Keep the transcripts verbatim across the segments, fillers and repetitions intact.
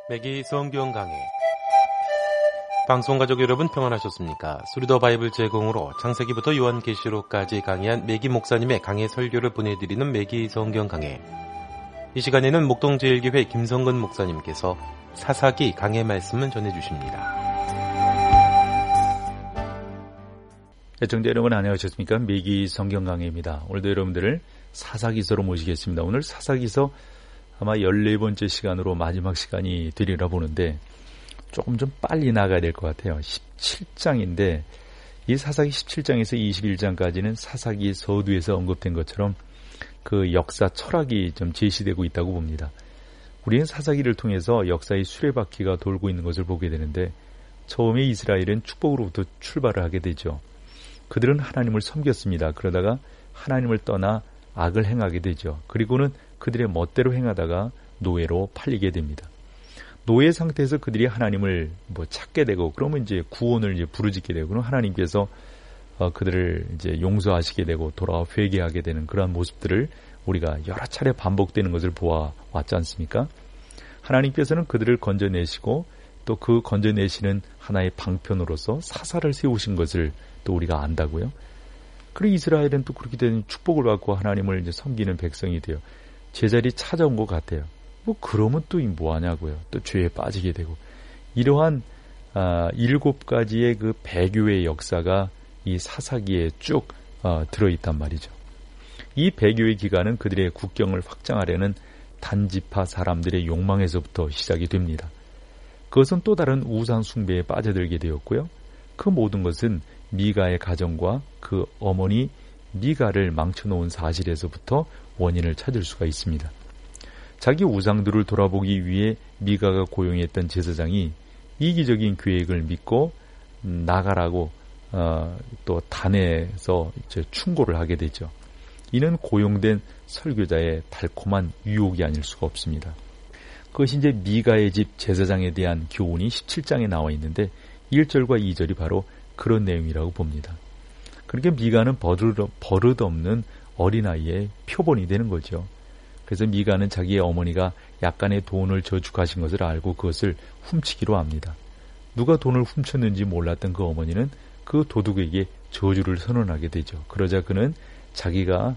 매기 성경 강해. 방송가족 여러분 평안하셨습니까? 수리더 바이블 제공으로 창세기부터 요한계시록까지 강해한 매기 목사님의 강해 설교를 보내드리는 매기 성경 강해. 이 시간에는 목동제일교회 김성근 목사님께서 사사기 강해 말씀을 전해주십니다. 애청자 여러분 안녕하셨습니까? 매기 성경 강해입니다. 오늘도 여러분들을 사사기서로 모시겠습니다. 오늘 사사기서 아마 열네 번째 시간으로 마지막 시간이 되리라 보는데 조금 좀 빨리 나가야 될 것 같아요. 십칠 장인데 이 사사기 십칠 장에서 이십일 장까지는 사사기 서두에서 언급된 것처럼 그 역사 철학이 좀 제시되고 있다고 봅니다. 우리는 사사기를 통해서 역사의 수레바퀴가 돌고 있는 것을 보게 되는데 처음에 이스라엘은 축복으로부터 출발을 하게 되죠. 그들은 하나님을 섬겼습니다. 그러다가 하나님을 떠나 악을 행하게 되죠. 그리고는 그들의 멋대로 행하다가 노예로 팔리게 됩니다. 노예 상태에서 그들이 하나님을 뭐 찾게 되고 그러면 이제 구원을 이제 부르짖게 되고 그럼 하나님께서 어, 그들을 이제 용서하시게 되고 돌아와 회개하게 되는 그러한 모습들을 우리가 여러 차례 반복되는 것을 보아왔지 않습니까? 하나님께서는 그들을 건져내시고 또 그 건져내시는 하나의 방편으로서 사사를 세우신 것을 또 우리가 안다고요. 그리고 이스라엘은 또 그렇게 된 축복을 받고 하나님을 이제 섬기는 백성이 돼요. 제자리 찾아온 것 같아요. 뭐 그러면 또 뭐하냐고요. 또 죄에 빠지게 되고 이러한 아, 일곱 가지의 그 배교의 역사가 이 사사기에 쭉 어, 들어있단 말이죠. 이 배교의 기간은 그들의 국경을 확장하려는 단지파 사람들의 욕망에서부터 시작이 됩니다. 그것은 또 다른 우상 숭배에 빠져들게 되었고요. 그 모든 것은 미가의 가정과 그 어머니 미가를 망쳐놓은 사실에서부터 원인을 찾을 수가 있습니다. 자기 우상들을 돌아보기 위해 미가가 고용했던 제사장이 이기적인 계획을 믿고 나가라고 어, 또 단에서 이제 충고를 하게 되죠. 이는 고용된 설교자의 달콤한 유혹이 아닐 수가 없습니다. 그것이 이제 미가의 집 제사장에 대한 교훈이 십칠 장에 나와 있는데 일 절과 이 절이 바로 그런 내용이라고 봅니다. 그러니까 미가는 버릇, 버릇없는 어린아이의 표본이 되는 거죠. 그래서 미가는 자기의 어머니가 약간의 돈을 저축하신 것을 알고 그것을 훔치기로 합니다. 누가 돈을 훔쳤는지 몰랐던 그 어머니는 그 도둑에게 저주를 선언하게 되죠. 그러자 그는 자기가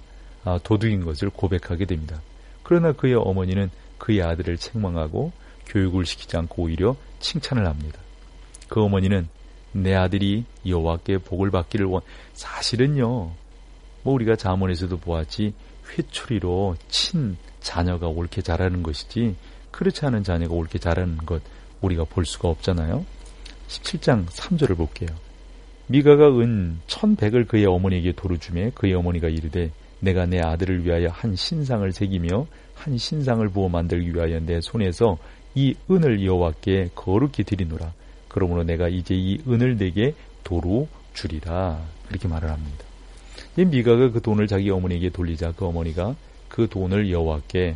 도둑인 것을 고백하게 됩니다. 그러나 그의 어머니는 그의 아들을 책망하고 교육을 시키지 않고 오히려 칭찬을 합니다. 그 어머니는 내 아들이 여호와께 복을 받기를 원. 사실은요, 뭐 우리가 잠언에서도 보았지 회초리로 친 자녀가 옳게 자라는 것이지 그렇지 않은 자녀가 옳게 자라는 것 우리가 볼 수가 없잖아요. 십칠 장 삼 절을 볼게요. 미가가 은 천백을 그의 어머니에게 도로 주매 그의 어머니가 이르되 내가 내 아들을 위하여 한 신상을 새기며 한 신상을 부어 만들기 위하여 내 손에서 이 은을 여호와께 거룩히 드리노라. 그러므로 내가 이제 이 은을 내게 도로 주리라. 그렇게 말을 합니다. 이 미가가 그 돈을 자기 어머니에게 돌리자 그 어머니가 그 돈을 여호와께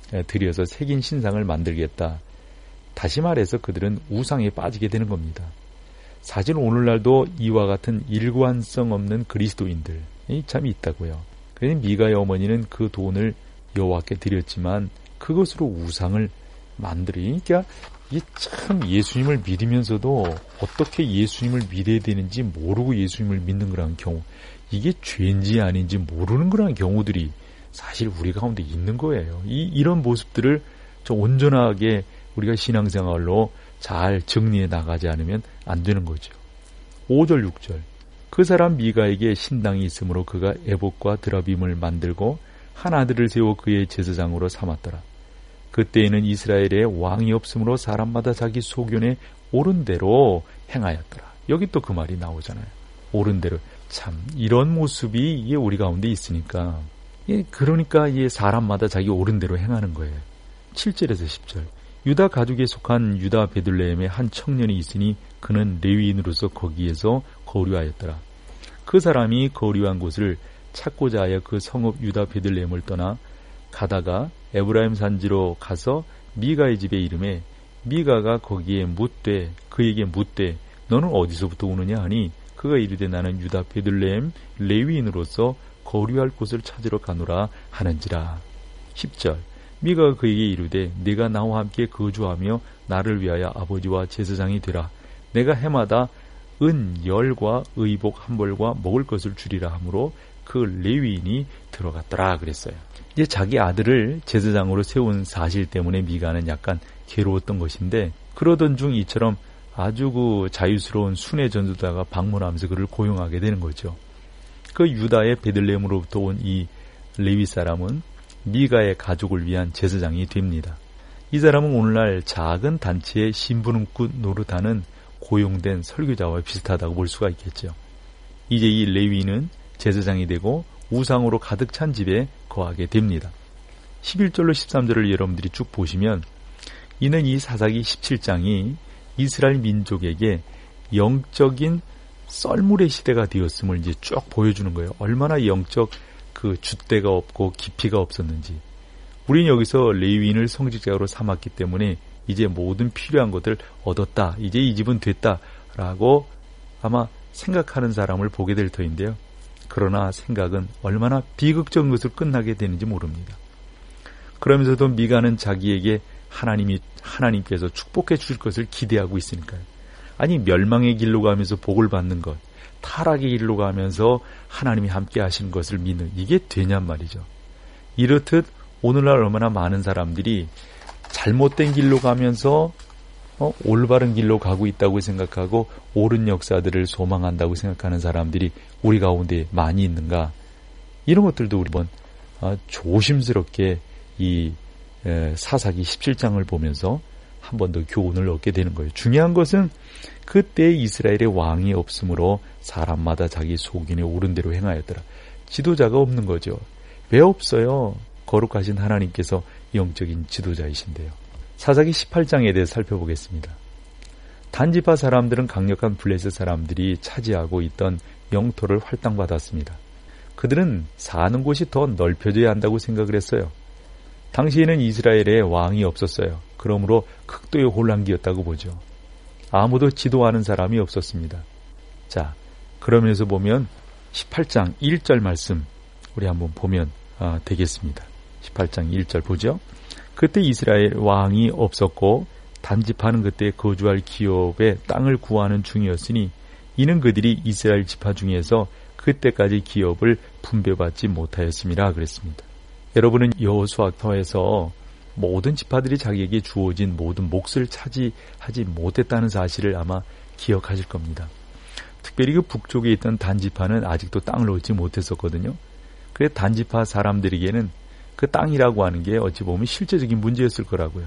드려서 새긴 신상을 만들겠다. 다시 말해서 그들은 우상에 빠지게 되는 겁니다. 사실 오늘날도 이와 같은 일관성 없는 그리스도인들이 참 있다고요. 그래서 미가의 어머니는 그 돈을 여호와께 드렸지만 그것으로 우상을 만들이. 그러니까 이게 참 예수님을 믿으면서도 어떻게 예수님을 믿어야 되는지 모르고 예수님을 믿는 그런 경우, 이게 죄인지 아닌지 모르는 그런 경우들이 사실 우리 가운데 있는 거예요. 이, 이런 모습들을 좀 온전하게 우리가 신앙생활로 잘 정리해 나가지 않으면 안 되는 거죠. 오 절 육 절 그 사람 미가에게 신당이 있으므로 그가 에봇과 드라빔을 만들고 한 아들을 세워 그의 제사장으로 삼았더라. 그때에는 이스라엘에 왕이 없으므로 사람마다 자기 소견에 옳은 대로 행하였더라. 여기 또 그 말이 나오잖아요. 옳은 대로. 참 이런 모습이 이게 우리 가운데 있으니까, 예, 그러니까 이게 사람마다 자기 옳은 대로 행하는 거예요. 칠 절에서 십 절 유다 가족에 속한 유다 베들레헴에 한 청년이 있으니 그는 레위인으로서 거기에서 거류하였더라. 그 사람이 거류한 곳을 찾고자 하여 그 성읍 유다 베들레헴을 떠나 가다가 에브라임 산지로 가서 미가의 집에 이르매 미가가 거기에 묻되 그에게 묻되 너는 어디서부터 오느냐 하니 그가 이르되 나는 유다 베들레헴 레위인으로서 거류할 곳을 찾으러 가노라 하는지라. 십 절 미가가 그에게 이르되 네가 나와 함께 거주하며 나를 위하여 아버지와 제사장이 되라. 내가 해마다 은 열과 의복 한 벌과 먹을 것을 주리라 하므로 그 레위인이 들어갔더라 그랬어요. 이제 자기 아들을 제사장으로 세운 사실 때문에 미가는 약간 괴로웠던 것인데, 그러던 중 이처럼 아주 그 자유스러운 순회 전도자가 방문하면서 그를 고용하게 되는 거죠. 그 유다의 베들레헴으로부터 온 이 레위 사람은 미가의 가족을 위한 제사장이 됩니다. 이 사람은 오늘날 작은 단체의 심부름꾼 노릇하는 고용된 설교자와 비슷하다고 볼 수가 있겠죠. 이제 이 레위는 제사장이 되고 우상으로 가득 찬 집에 거하게 됩니다. 십일 절로 십삼 절을 여러분들이 쭉 보시면, 이는 이 사사기 십칠 장이 이스라엘 민족에게 영적인 썰물의 시대가 되었음을 이제 쭉 보여주는 거예요. 얼마나 영적 그 줏대가 없고 깊이가 없었는지. 우리는 여기서 레위인을 성직자로 삼았기 때문에 이제 모든 필요한 것을 얻었다, 이제 이 집은 됐다라고 아마 생각하는 사람을 보게 될 터인데요. 그러나 생각은 얼마나 비극적인 것으로 끝나게 되는지 모릅니다. 그러면서도 미가는 자기에게 하나님이, 하나님께서 축복해 주실 것을 기대하고 있으니까요. 아니, 멸망의 길로 가면서 복을 받는 것, 타락의 길로 가면서 하나님이 함께 하시는 것을 믿는, 이게 되냔 말이죠. 이렇듯 오늘날 얼마나 많은 사람들이 잘못된 길로 가면서 어, 올바른 길로 가고 있다고 생각하고 옳은 역사들을 소망한다고 생각하는 사람들이 우리 가운데 많이 있는가? 이런 것들도 우리 한번 어, 조심스럽게 이 에, 사사기 십칠 장을 보면서 한 번 더 교훈을 얻게 되는 거예요. 중요한 것은 그때 이스라엘의 왕이 없으므로 사람마다 자기 소견에 옳은 대로 행하였더라. 지도자가 없는 거죠. 왜 없어요? 거룩하신 하나님께서 영적인 지도자이신데요. 사사기 십팔 장에 대해 살펴보겠습니다. 단지파 사람들은 강력한 블레셋 사람들이 차지하고 있던 영토를 할당받았습니다. 그들은 사는 곳이 더 넓혀져야 한다고 생각을 했어요. 당시에는 이스라엘에 왕이 없었어요. 그러므로 극도의 혼란기였다고 보죠. 아무도 지도하는 사람이 없었습니다. 자, 그러면서 보면 십팔 장 일 절 말씀 우리 한번 보면 아, 되겠습니다. 십팔 장 일 절 보죠. 그때 이스라엘 왕이 없었고 단지파는 그때 거주할 기업에 땅을 구하는 중이었으니 이는 그들이 이스라엘 지파 중에서 그때까지 기업을 분배받지 못하였음이라 그랬습니다. 여러분은 여호수아서에서 모든 지파들이 자기에게 주어진 모든 몫을 차지하지 못했다는 사실을 아마 기억하실 겁니다. 특별히 그 북쪽에 있던 단지파는 아직도 땅을 얻지 못했었거든요. 그래서 단지파 사람들에게는 그 땅이라고 하는 게 어찌 보면 실제적인 문제였을 거라고요.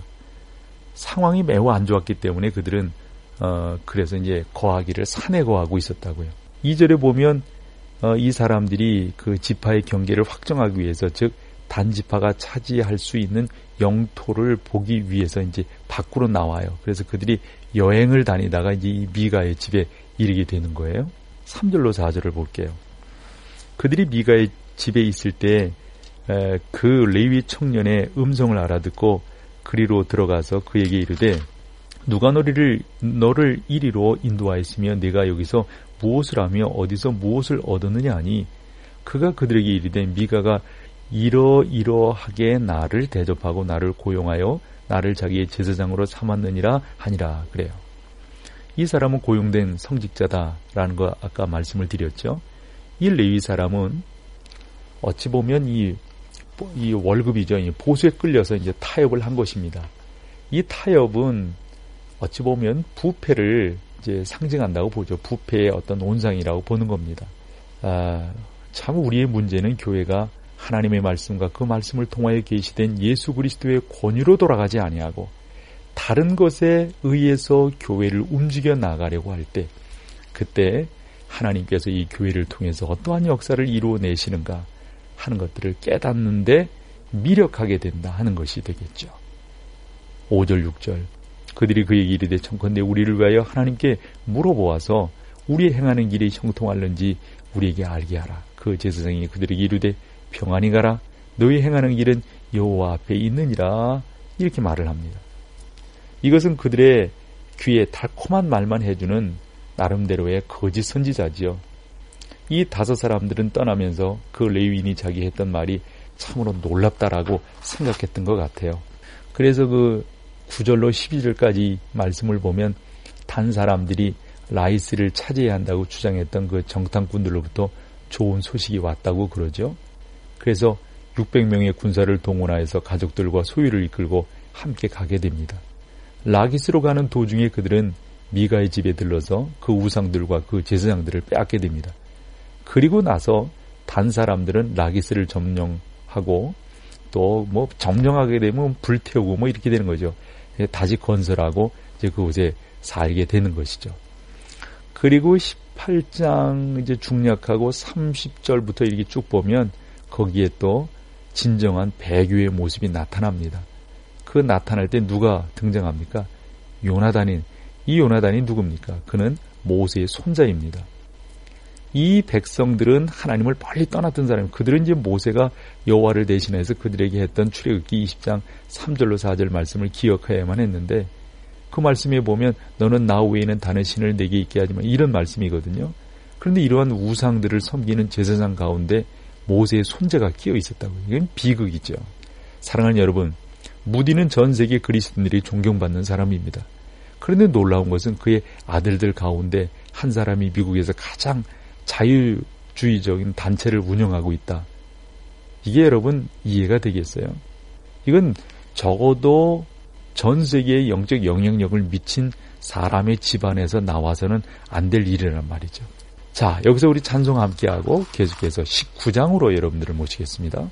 상황이 매우 안 좋았기 때문에 그들은 어 그래서 이제 거하기를 산에 거하고 있었다고요. 이 절에 보면 어, 이 사람들이 그 지파의 경계를 확정하기 위해서, 즉 단지파가 차지할 수 있는 영토를 보기 위해서 이제 밖으로 나와요. 그래서 그들이 여행을 다니다가 이제 이 미가의 집에 이르게 되는 거예요. 삼 절로 사 절을 볼게요. 그들이 미가의 집에 있을 때 그 레위 청년의 음성을 알아듣고 그리로 들어가서 그에게 이르되 누가 너를 너를 이리로 인도하였으며 네가 여기서 무엇을 하며 어디서 무엇을 얻었느냐 하니 그가 그들에게 이르되 미가가 이러이러하게 나를 대접하고 나를 고용하여 나를 자기의 제사장으로 삼았느니라 하니라 그래요. 이 사람은 고용된 성직자다라는 거 아까 말씀을 드렸죠. 이 레위 사람은 어찌 보면 이, 이 월급이죠. 이 보수에 끌려서 이제 타협을 한 것입니다. 이 타협은 어찌 보면 부패를 이제 상징한다고 보죠. 부패의 어떤 온상이라고 보는 겁니다. 아, 참 우리의 문제는 교회가 하나님의 말씀과 그 말씀을 통하여 계시된 예수 그리스도의 권위로 돌아가지 아니하고 다른 것에 의해서 교회를 움직여 나가려고 할 때, 그때 하나님께서 이 교회를 통해서 어떠한 역사를 이루어내시는가 하는 것들을 깨닫는데 미력하게 된다 하는 것이 되겠죠. 오 절 육 절 그들이 그에게 이르되 청컨대 우리를 위하여 하나님께 물어보아서 우리 행하는 길이 형통할는지 우리에게 알게 하라. 그 제사장이 그들에게 이르되 평안히 가라. 너희 행하는 길은 여호와 앞에 있느니라. 이렇게 말을 합니다. 이것은 그들의 귀에 달콤한 말만 해주는 나름대로의 거짓 선지자지요. 이 다섯 사람들은 떠나면서 그 레위인이 자기 했던 말이 참으로 놀랍다라고 생각했던 것 같아요. 그래서 그 구 절로 십이 절까지 말씀을 보면 단 사람들이 라이스를 차지해야 한다고 주장했던 그 정탐꾼들로부터 좋은 소식이 왔다고 그러죠. 그래서 육백 명의 군사를 동원하여서 가족들과 소유를 이끌고 함께 가게 됩니다. 라기스로 가는 도중에 그들은 미가의 집에 들러서 그 우상들과 그 제사장들을 빼앗게 됩니다. 그리고 나서 단 사람들은 라기스를 점령하고 또 뭐 점령하게 되면 불태우고 뭐 이렇게 되는 거죠. 다시 건설하고 이제 그곳에 살게 되는 것이죠. 그리고 십팔 장 이제 중략하고 삼십 절부터 이렇게 쭉 보면 거기에 또 진정한 배교의 모습이 나타납니다. 그 나타날 때 누가 등장합니까? 요나단인, 이 요나단이 누굽니까? 그는 모세의 손자입니다. 이 백성들은 하나님을 멀리 떠났던 사람입니다. 그들은 이제 모세가 여호와를 대신해서 그들에게 했던 출애굽기 이십 장 삼 절로 사 절 말씀을 기억해야만 했는데 그 말씀에 보면 너는 나 외에는 다른 신을 내게 있게 하지 마 이런 말씀이거든요. 그런데 이러한 우상들을 섬기는 제사장 가운데 모세의 손자가 끼어 있었다고요. 이건 비극이죠. 사랑하는 여러분, 무디는 전 세계 그리스도인들이 존경받는 사람입니다. 그런데 놀라운 것은 그의 아들들 가운데 한 사람이 미국에서 가장 자유주의적인 단체를 운영하고 있다. 이게 여러분 이해가 되겠어요? 이건 적어도 전 세계에 영적 영향력을 미친 사람의 집안에서 나와서는 안 될 일이란 말이죠. 자, 여기서 우리 찬송 함께하고 계속해서 십구 장으로 여러분들을 모시겠습니다.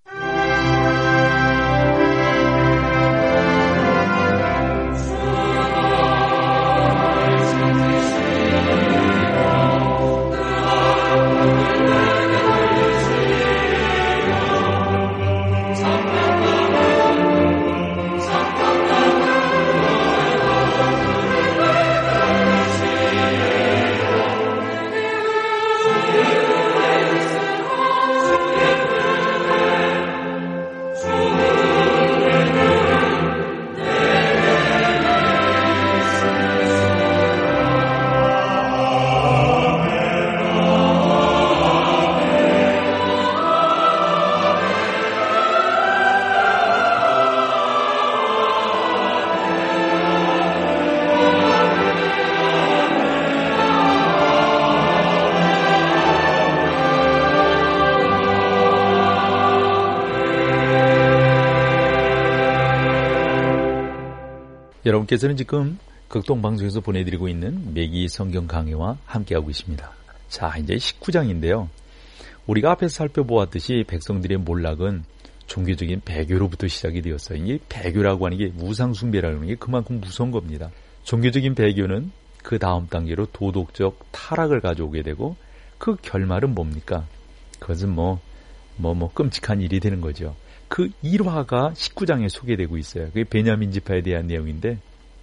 여러분께서는 지금 극동방송에서 보내드리고 있는 매기 성경 강해와 함께하고 있습니다. 자, 이제 십구 장인데요. 우리가 앞에서 살펴보았듯이 백성들의 몰락은 종교적인 배교로부터 시작이 되었어요. 이 배교라고 하는 게 우상숭배라는 게 그만큼 무서운 겁니다. 종교적인 배교는 그 다음 단계로 도덕적 타락을 가져오게 되고 그 결말은 뭡니까? 그것은 뭐, 뭐, 뭐 끔찍한 일이 되는 거죠. 그 일화가 십구 장에 소개되고 있어요. 그게 베냐민 지파에 대한 내용인데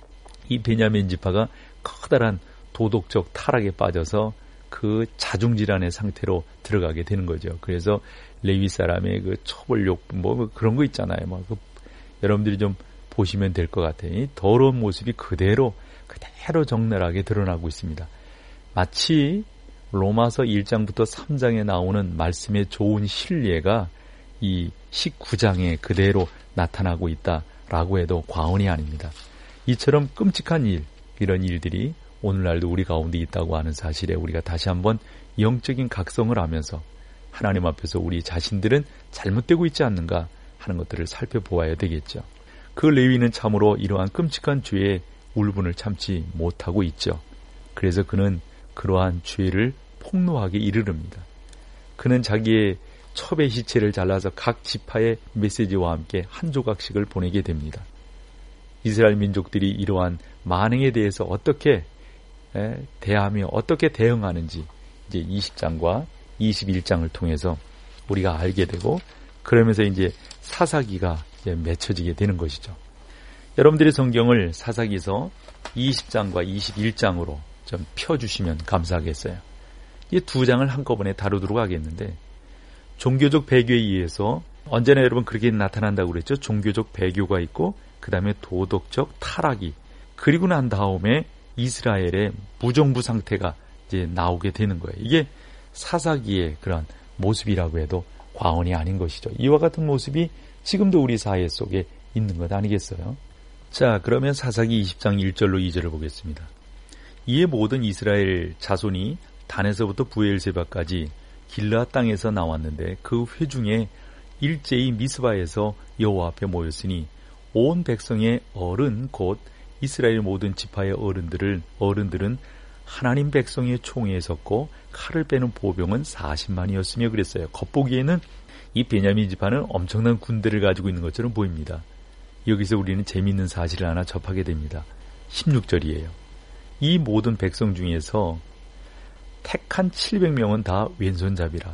이 베냐민 지파가 커다란 도덕적 타락에 빠져서 그 자중질환의 상태로 들어가게 되는 거죠. 그래서 레위 사람의 그 처벌욕 뭐 그런 거 있잖아요. 뭐 그 여러분들이 좀 보시면 될 것 같아요. 이 더러운 모습이 그대로 그대로 적나라하게 드러나고 있습니다. 마치 로마서 일 장부터 삼 장에 나오는 말씀의 좋은 신뢰가 이 십구 장에 그대로 나타나고 있다라고 해도 과언이 아닙니다. 이처럼 끔찍한 일, 이런 일들이 오늘날도 우리 가운데 있다고 하는 사실에 우리가 다시 한번 영적인 각성을 하면서 하나님 앞에서 우리 자신들은 잘못되고 있지 않는가 하는 것들을 살펴보아야 되겠죠. 그 레위는 참으로 이러한 끔찍한 죄의 울분을 참지 못하고 있죠. 그래서 그는 그러한 죄를 폭로하게 이르릅니다. 그는 자기의 첩의 시체를 잘라서 각 지파의 메시지와 함께 한 조각씩을 보내게 됩니다. 이스라엘 민족들이 이러한 만행에 대해서 어떻게 대하며 어떻게 대응하는지 이제 이십 장과 이십일 장을 통해서 우리가 알게 되고 그러면서 이제 사사기가 이제 맺혀지게 되는 것이죠. 여러분들의 성경을 사사기서 이십 장과 이십일 장으로 좀 펴주시면 감사하겠어요. 이 두 장을 한꺼번에 다루도록 하겠는데 종교적 배교에 의해서 언제나 여러분 그렇게 나타난다고 그랬죠. 종교적 배교가 있고 그 다음에 도덕적 타락이 그리고 난 다음에 이스라엘의 무정부 상태가 이제 나오게 되는 거예요. 이게 사사기의 그런 모습이라고 해도 과언이 아닌 것이죠. 이와 같은 모습이 지금도 우리 사회 속에 있는 것 아니겠어요? 자, 그러면 사사기 이십 장 일 절로 이 절을 보겠습니다. 이에 모든 이스라엘 자손이 단에서부터 부엘세바까지 길르앗 땅에서 나왔는데 그 회중에 일제히 미스바에서 여호와 앞에 모였으니 온 백성의 어른 곧 이스라엘 모든 지파의 어른들을 어른들은 하나님 백성의 총회에 섰고 칼을 빼는 보병은 사십만이었으며 그랬어요. 겉보기에는 이 베냐민 지파는 엄청난 군대를 가지고 있는 것처럼 보입니다. 여기서 우리는 재미있는 사실을 하나 접하게 됩니다. 십육 절이에요. 이 모든 백성 중에서 택한 칠백 명은 다 왼손잡이라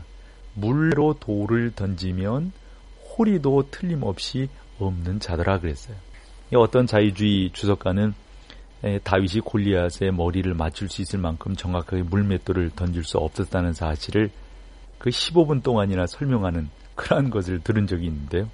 물로 돌을 던지면 호리도 틀림없이 없는 자더라 그랬어요. 어떤 자유주의 주석가는 다윗이 골리앗의 머리를 맞출 수 있을 만큼 정확하게 물맷돌을 던질 수 없었다는 사실을 그 십오 분 동안이나 설명하는 그러한 것을 들은 적이 있는데요.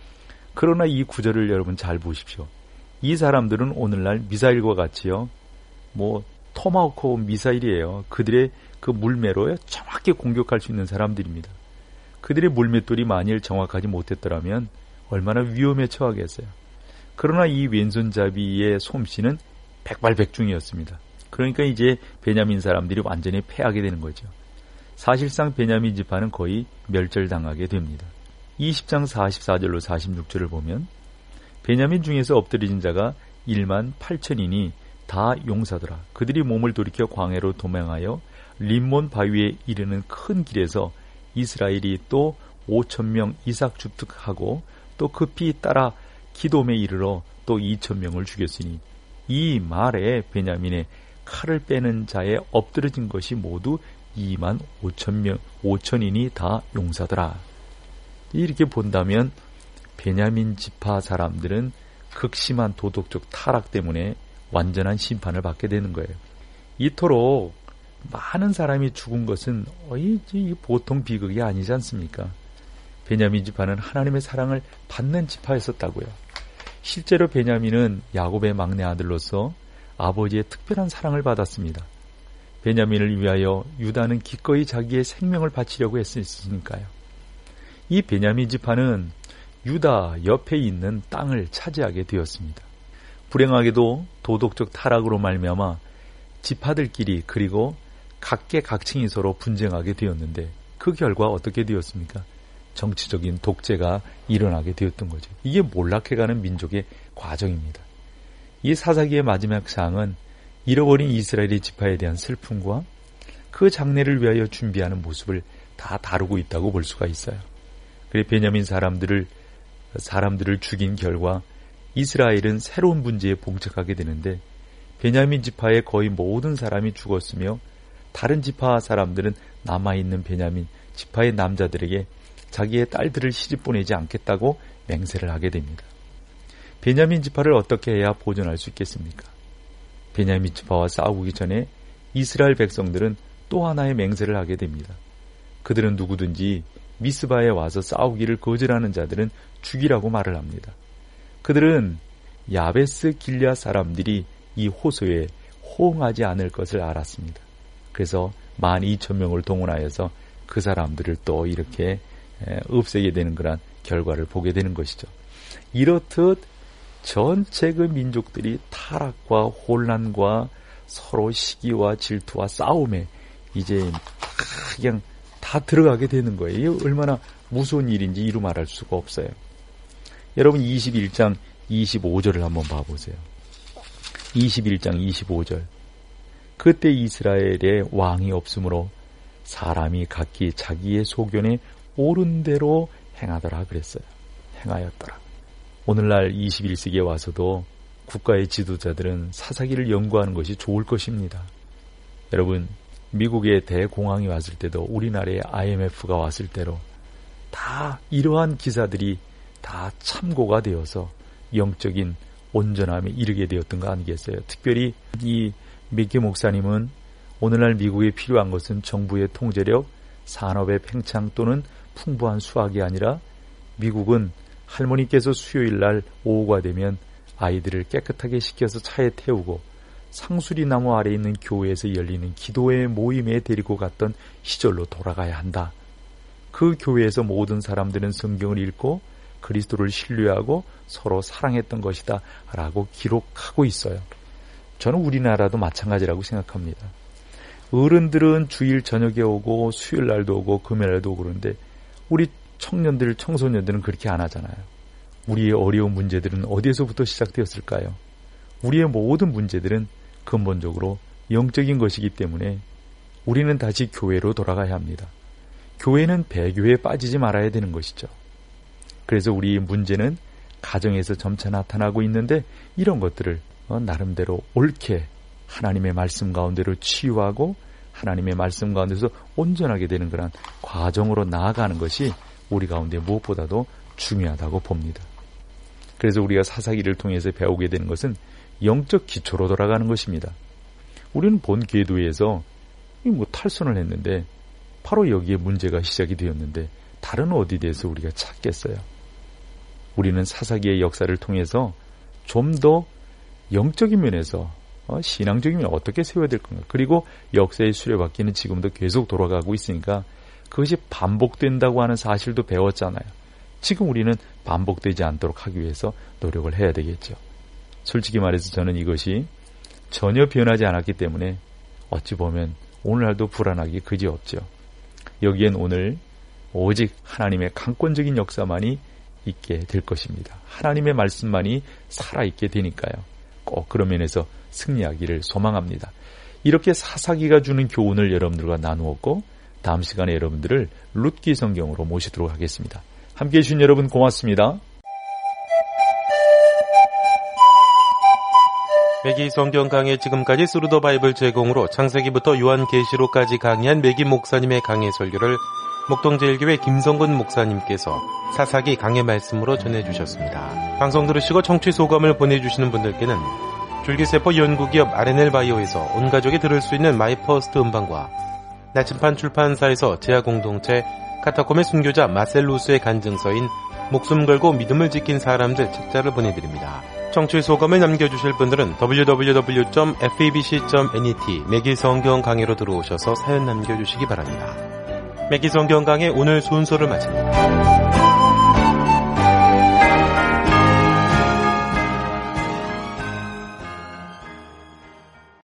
그러나 이 구절을 여러분 잘 보십시오. 이 사람들은 오늘날 미사일과 같이요, 뭐 토마호크 미사일이에요. 그들의 그 물매로 정확히 공격할 수 있는 사람들입니다. 그들의 물맷돌이 만일 정확하지 못했더라면 얼마나 위험에 처하겠어요. 그러나 이 왼손잡이의 솜씨는 백발백중이었습니다. 그러니까 이제 베냐민 사람들이 완전히 패하게 되는 거죠. 사실상 베냐민 지파는 거의 멸절당하게 됩니다. 이십 장 사십사 절로 사십육 절을 보면 베냐민 중에서 엎드려진 자가 일만 팔천이니 다 용사더라. 그들이 몸을 돌이켜 광야로 도망하여 림몬 바위에 이르는 큰 길에서 이스라엘이 또 오천 명 이삭 주특하고 또 급히 따라 기돔에 이르러 또 이천 명을 죽였으니 이 말에 베냐민의 칼을 빼는 자에 엎드러진 것이 모두 이만 오천 명, 오천인이 다 용사더라. 이렇게 본다면 베냐민 지파 사람들은 극심한 도덕적 타락 때문에 완전한 심판을 받게 되는 거예요. 이토록 많은 사람이 죽은 것은 어이 보통 비극이 아니지 않습니까? 베냐민 지파는 하나님의 사랑을 받는 지파였었다고요. 실제로 베냐민은 야곱의 막내 아들로서 아버지의 특별한 사랑을 받았습니다. 베냐민을 위하여 유다는 기꺼이 자기의 생명을 바치려고 했으니까요. 이 베냐민 지파는 유다 옆에 있는 땅을 차지하게 되었습니다. 불행하게도 도덕적 타락으로 말미암아 지파들끼리 그리고 각계각층이 서로 분쟁하게 되었는데 그 결과 어떻게 되었습니까? 정치적인 독재가 일어나게 되었던 거죠. 이게 몰락해가는 민족의 과정입니다. 이 사사기의 마지막 장은 잃어버린 이스라엘의 지파에 대한 슬픔과 그 장래를 위하여 준비하는 모습을 다 다루고 있다고 볼 수가 있어요. 그래 베냐민 사람들을 사람들을 죽인 결과 이스라엘은 새로운 문제에 봉착하게 되는데 베냐민 지파의 거의 모든 사람이 죽었으며 다른 지파 사람들은 남아있는 베냐민 지파의 남자들에게 자기의 딸들을 시집 보내지 않겠다고 맹세를 하게 됩니다. 베냐민 지파를 어떻게 해야 보존할 수 있겠습니까? 베냐민 지파와 싸우기 전에 이스라엘 백성들은 또 하나의 맹세를 하게 됩니다. 그들은 누구든지 미스바에 와서 싸우기를 거절하는 자들은 죽이라고 말을 합니다. 그들은 야베스 길랴 사람들이 이 호소에 호응하지 않을 것을 알았습니다. 그래서 만 이천 명을 동원하여서 그 사람들을 또 이렇게 없애게 되는 그런 결과를 보게 되는 것이죠. 이렇듯 전체 그 민족들이 타락과 혼란과 서로 시기와 질투와 싸움에 이제 그냥 다 들어가게 되는 거예요. 이게 얼마나 무서운 일인지 이루 말할 수가 없어요. 여러분 이십일 장 이십오 절을 한번 봐보세요. 이십일 장 이십오 절. 그때 이스라엘에 왕이 없으므로 사람이 각기 자기의 소견에 옳은 대로 행하더라 그랬어요. 행하였더라. 오늘날 이십일 세기에 와서도 국가의 지도자들은 사사기를 연구하는 것이 좋을 것입니다. 여러분 미국의 대공황이 왔을 때도 우리나라의 아이엠에프가 왔을 때로 다 이러한 기사들이 다 참고가 되어서 영적인 온전함에 이르게 되었던 거 아니겠어요? 특별히 이 메기 목사님은 오늘날 미국에 필요한 것은 정부의 통제력, 산업의 팽창 또는 풍부한 수학이 아니라 미국은 할머니께서 수요일날 오후가 되면 아이들을 깨끗하게 씻겨서 차에 태우고 상수리 나무 아래 있는 교회에서 열리는 기도회 모임에 데리고 갔던 시절로 돌아가야 한다. 그 교회에서 모든 사람들은 성경을 읽고 그리스도를 신뢰하고 서로 사랑했던 것이다 라고 기록하고 있어요. 저는 우리나라도 마찬가지라고 생각합니다. 어른들은 주일 저녁에 오고 수요일 날도 오고 금요일 날도 오고 그러는데 우리 청년들, 청소년들은 그렇게 안 하잖아요. 우리의 어려운 문제들은 어디에서부터 시작되었을까요? 우리의 모든 문제들은 근본적으로 영적인 것이기 때문에 우리는 다시 교회로 돌아가야 합니다. 교회는 배교에 빠지지 말아야 되는 것이죠. 그래서 우리의 문제는 가정에서 점차 나타나고 있는데 이런 것들을 나름대로 옳게 하나님의 말씀 가운데로 치유하고 하나님의 말씀 가운데서 온전하게 되는 그런 과정으로 나아가는 것이 우리 가운데 무엇보다도 중요하다고 봅니다. 그래서 우리가 사사기를 통해서 배우게 되는 것은 영적 기초로 돌아가는 것입니다. 우리는 본 궤도에서 뭐 탈선을 했는데 바로 여기에 문제가 시작이 되었는데 다른 어디에 대해서 우리가 찾겠어요. 우리는 사사기의 역사를 통해서 좀 더 영적인 면에서 어, 신앙적인 면 어떻게 세워야 될 건가. 그리고 역사의 수레바퀴는 지금도 계속 돌아가고 있으니까 그것이 반복된다고 하는 사실도 배웠잖아요. 지금 우리는 반복되지 않도록 하기 위해서 노력을 해야 되겠죠. 솔직히 말해서 저는 이것이 전혀 변하지 않았기 때문에 어찌 보면 오늘날도 불안하기 그지없죠. 여기엔 오늘 오직 하나님의 강권적인 역사만이 있게 될 것입니다. 하나님의 말씀만이 살아있게 되니까요. 꼭 그런 면에서 승리하기를 소망합니다. 이렇게 사사기가 주는 교훈을 여러분들과 나누었고 다음 시간에 여러분들을 룻기 성경으로 모시도록 하겠습니다. 함께해 주신 여러분 고맙습니다. 매기 성경 강해 지금까지 스루더 바이블 제공으로 창세기부터 요한계시록까지 강의한 매기 목사님의 강해 설교를 목동제일교회 김성근 목사님께서 사사기 강해 말씀으로 전해주셨습니다. 방송 들으시고 청취 소감을 보내주시는 분들께는 줄기세포 연구기업 알엔엘바이오에서 온가족이 들을 수 있는 마이퍼스트 음반과 나침판 출판사에서 제야공동체 카타콤의 순교자 마셀루스의 간증서인 목숨 걸고 믿음을 지킨 사람들 책자를 보내드립니다. 청취 소감을 남겨주실 분들은 더블유 더블유 더블유 점 에프이비씨 점 넷 매기 성경 강해로 들어오셔서 사연 남겨주시기 바랍니다. 매기 성경 강해 오늘 순서를 마칩니다.